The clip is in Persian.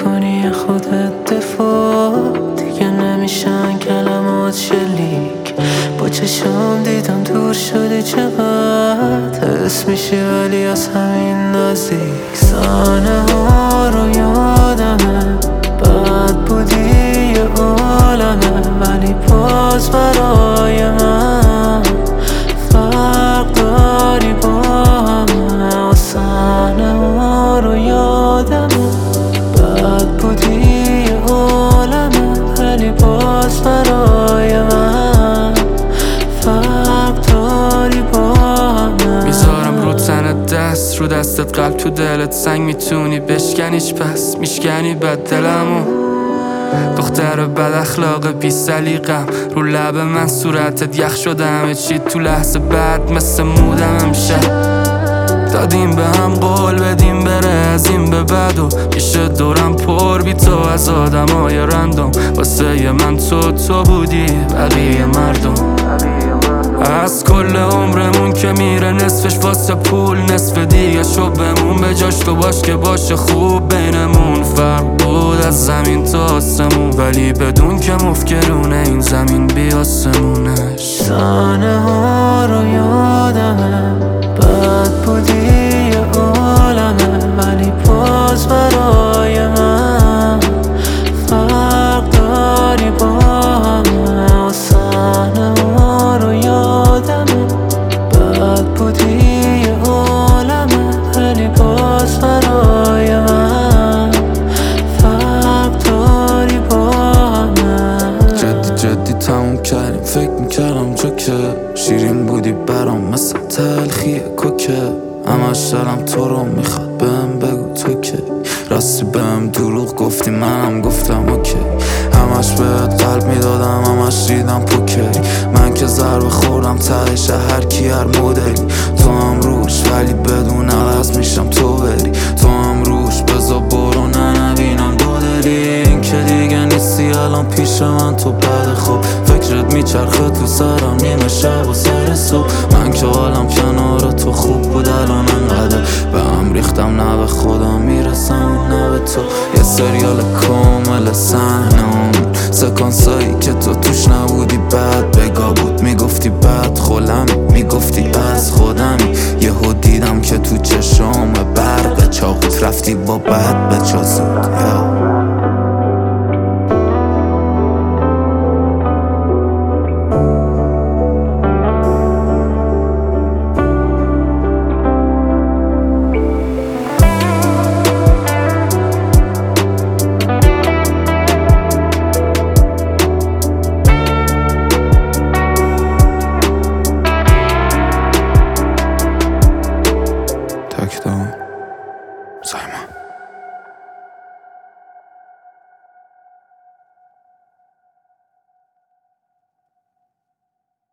میکنی خودت دفاع، دیگه نمیشن کلمات شلیک. با چشم دیدم دور شدی چقدر، حس میشی ولی از همین نزدیک. صحنه ها رو یادمه، بد بودی یه عالمه، ولی باز برای من فرق داری با همه. و صحنه ها رو یادمه، بد بودی یه عالمه، ولی باز برای من فرق داری با همه. میذارم رو تنت دست، رو دستت قلب، تو دلت سنگ. میتونی بشکنیش پس میشکنی بد دلمو. دختر بد اخلاق بی سلیقم، رو لب من صورتت یخ شده همه چی تو لحظه بعد مثل مودم امشب. دادیم به هم قول بدیم بره از این به بعد، و میشه دورم پر بی تو از آدمای رندوم. واسه من تو بودی بقیه مردم. از کل عمرمون که میره نصفش واسه پول، نصف دیگه شو بمون به جاش تو باش که باشه خوب بینمون. فرق بود از زمین تا آسمون، ولی بدون که مفکرونه این زمین بی آسمونش. صحنه ها رو یادمه، بد بودی یه عالمه، ولی باز برای من فرق داری با همه. و صحنه ها رو یادمه، بد بودی یه عالمه، ولی باز برای من فرق داری با همه. جدی تموم کردیم، فکر میکردم جوکه شیرین بودی برام مثل تلخی کوکه. همش دلم تو رو میخواد، بهم بگو تو که راستی بهم دروغ گفتی منم گفتم اوکی. همش بهت قلب میدادم، همش دیدم پوکری. من که ضربه خوردم تهش هر کی هر مدلی. تو هم روش ولی بدون عوض میشم تو بری. تو هم روش بذار برو نبینم دو دلی. این که دیگه نیستی الان پیش من تو بعد خوب. فکرت میچرخه تو سرم نیمه شب و سر صبح. من که حالم کنار تو خوب بود الان انقدر به هم ریختم، نه به خودم میرسم نه به تو. یه سریال کامل صحنه‌ام، سکانسایی که تو توش نبودی بعد بگاه بود. میگفتی بعد خولم، میگفتی از خودمی. یهو دیدم که تو چشم برق چاقوت رفتی با بعد به چازود. تک دام سایما.